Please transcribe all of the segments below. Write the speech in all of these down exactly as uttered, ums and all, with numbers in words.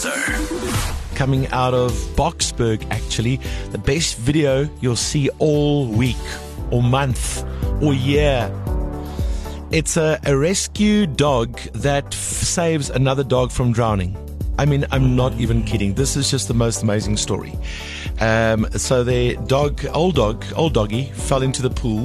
Besser. Coming out of Boksburg, actually, the best video you'll see all week or month or year. It's a, a rescue dog that f- saves another dog from drowning. I mean, I'm not even kidding. This is just the most amazing story. Um, so the dog, old dog, old doggy, fell into the pool,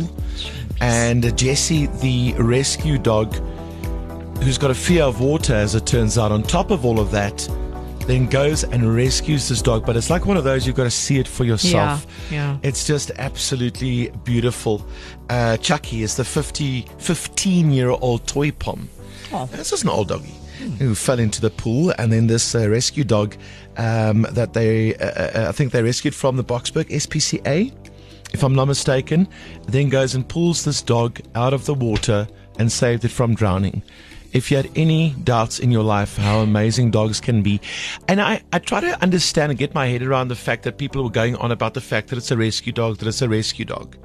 and Jessie, the rescue dog, who's got a fear of water, as it turns out, on top of all of that, then goes and rescues this dog. But it's like one of those, you've got to see it for yourself. Yeah, yeah. It's just absolutely beautiful. Uh, Chucky is the fifty, fifteen-year-old toy pom. Oh. This is an old doggy who fell into the pool, and then this uh, rescue dog um, that they, uh, uh, I think they rescued from the Boksburg S P C A, if I'm not mistaken, then goes and pulls this dog out of the water and saved it from drowning. If you had any doubts in your life how amazing dogs can be, and I, I try to understand and get my head around the fact that people were going on about the fact that it's a rescue dog, that it's a rescue dog.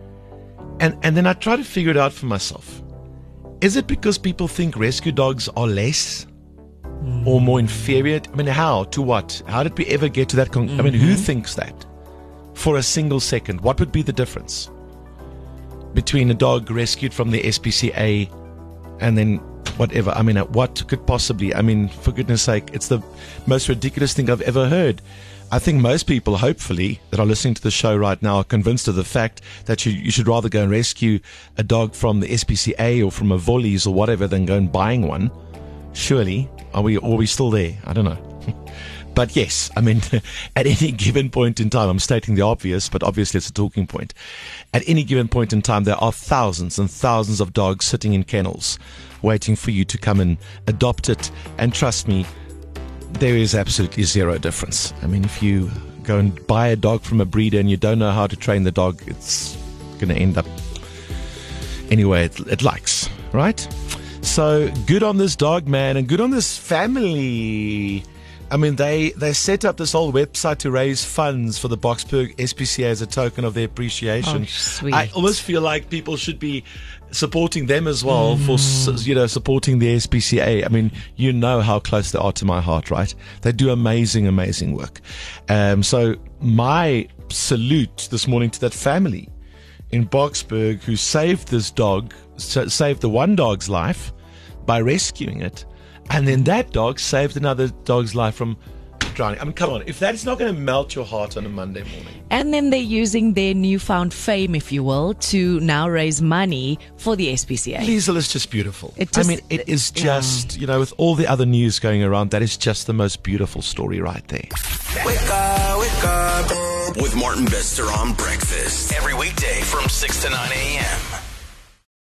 And, and then I try to figure it out for myself. Is it because people think rescue dogs are less or more inferior? I mean, how? To what? How did we ever get to that? Con- mm-hmm. I mean, who thinks that? For a single second, what would be the difference between a dog rescued from the S P C A and then whatever? I mean, what could possibly, I mean, for goodness sake, it's the most ridiculous thing I've ever heard. I think most people, hopefully, that are listening to the show right now are convinced of the fact that you, you should rather go and rescue a dog from the S P C A or from a Volleys or whatever than go and buying one. Surely, are we, are we still there? I don't know. But yes, I mean, at any given point in time, I'm stating the obvious, but obviously it's a talking point. At any given point in time, there are thousands and thousands of dogs sitting in kennels waiting for you to come and adopt it. And trust me, there is absolutely zero difference. I mean, if you go and buy a dog from a breeder and you don't know how to train the dog, it's going to end up anyway it, it likes, right? So good on this dog, man, and good on this family. I mean, they, they set up this whole website to raise funds for the Boksburg S P C A as a token of their appreciation. Oh, sweet. I almost feel like people should be supporting them as well mm. for, you know, supporting the S P C A. I mean, you know how close they are to my heart, right? They do amazing, amazing work. Um, so my salute this morning to that family in Boksburg who saved this dog, saved the one dog's life by rescuing it. And then that dog saved another dog's life from drowning. I mean, come on. If that's not going to melt your heart on a Monday morning. And then they're using their newfound fame, if you will, to now raise money for the S P C A. Liesl is just beautiful. It just, I mean, it is just, yeah. you know, with all the other news going around, that is just the most beautiful story right there. Wake up, wake up. With Martin Bester on breakfast. Every weekday from six to nine a.m.